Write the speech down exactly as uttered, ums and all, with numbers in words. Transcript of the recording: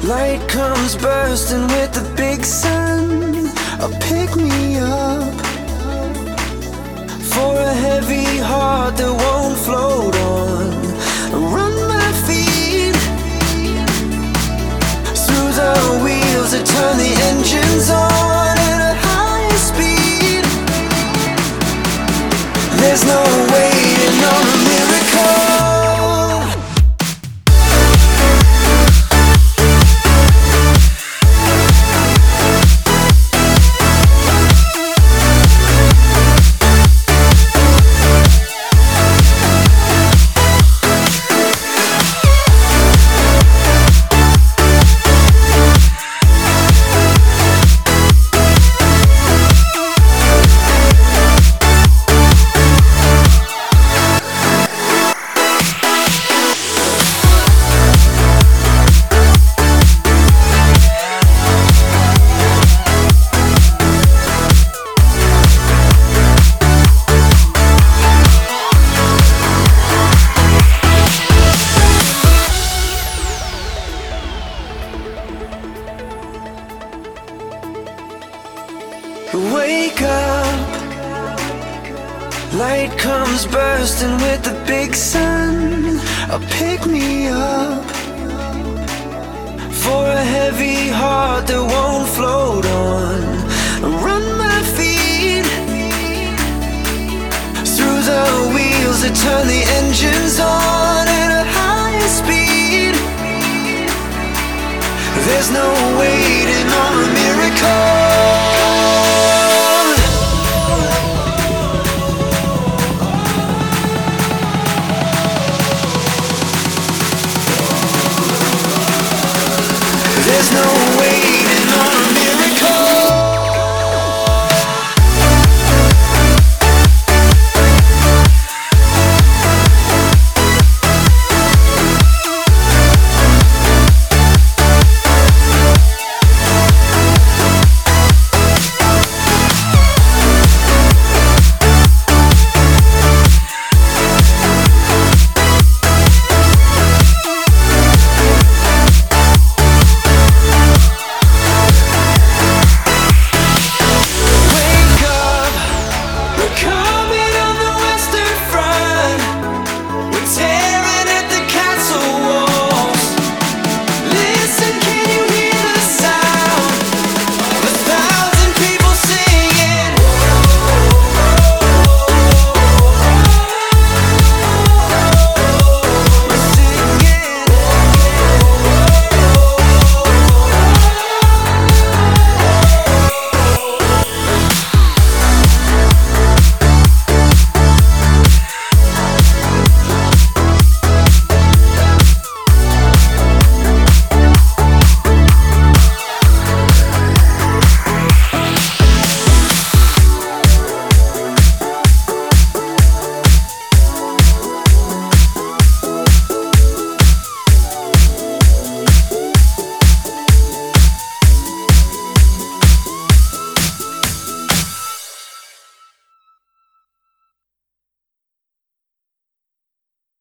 Light comes bursting with the big sun. Uh, pick me up for a heavy heart that won't float on. Run my feet through the wheels that turn the engines on at a high speed. There's no waiting on a miracle. Wake up, light comes bursting with the big sun. Uh, pick me up for a heavy heart that won't float on. Run my feet through the wheels that turn the engines on at a high speed. There's no waiting on a miracle.